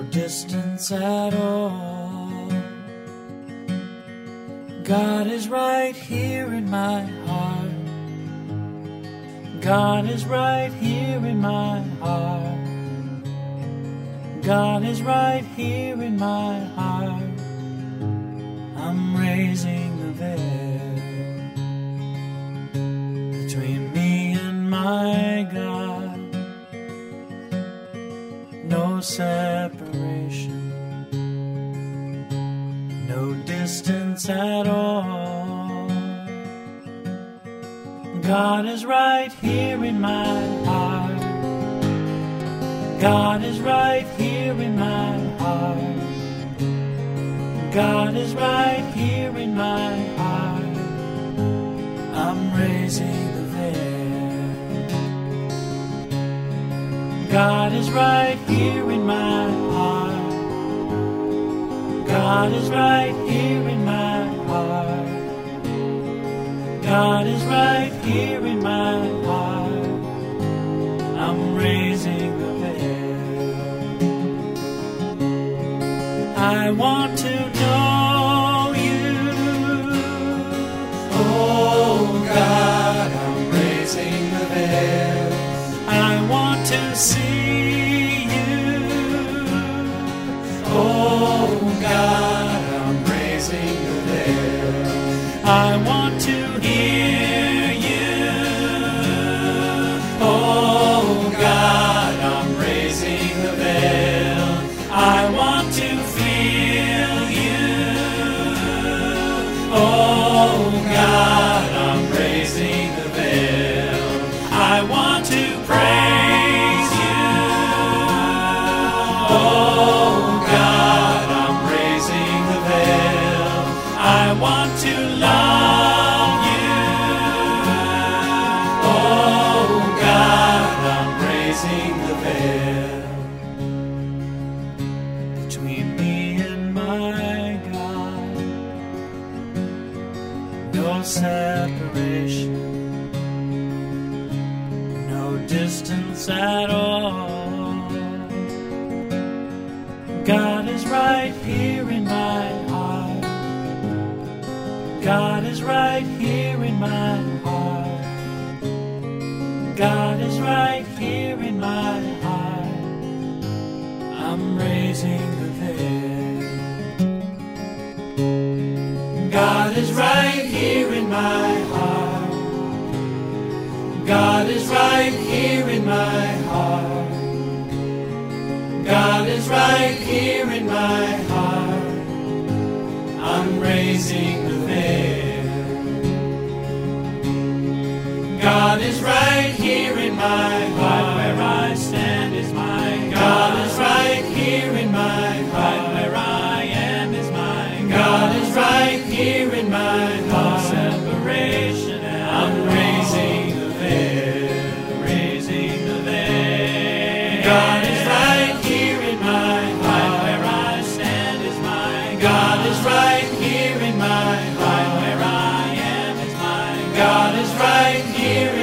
distance at all. God is right here in my heart. God is right here in my heart. God is right here in my heart. I'm raising the veil between me and my God. No separation, no distance at all. God is right here in my heart. God is right here in my heart. God is right here in my heart. I'm raising the veil. God is right here in my heart. God is right here in my heart. God is right here in my heart. I'm raising the veil. I want to know you. Oh God, I'm raising the veil. I want to see you. Oh God, I'm raising the veil. I want to hear you. Oh God, I'm raising the veil. I want to feel you. Oh God, I'm raising the veil. I want to praise you. Oh God, I'm raising the veil. I want to love you. Oh God, I'm raising the veil between me and my God. No separation, no distance at all. God is right here in my heart. God is right here in my heart. God is right here in my heart. I'm raising the veil. God is right here in my heart. God is right here in my heart. God is right here in my heart. I'm raising the veil. God is right here in my heart. Where I stand is my God. God is right here in my heart. Where I am is my God. God is right here in my heart. Separation. I'm raising the veil. Raising the veil. God is right here in my heart. Where I stand is my God. God is right here in my heart. Where I am is my God. God is right here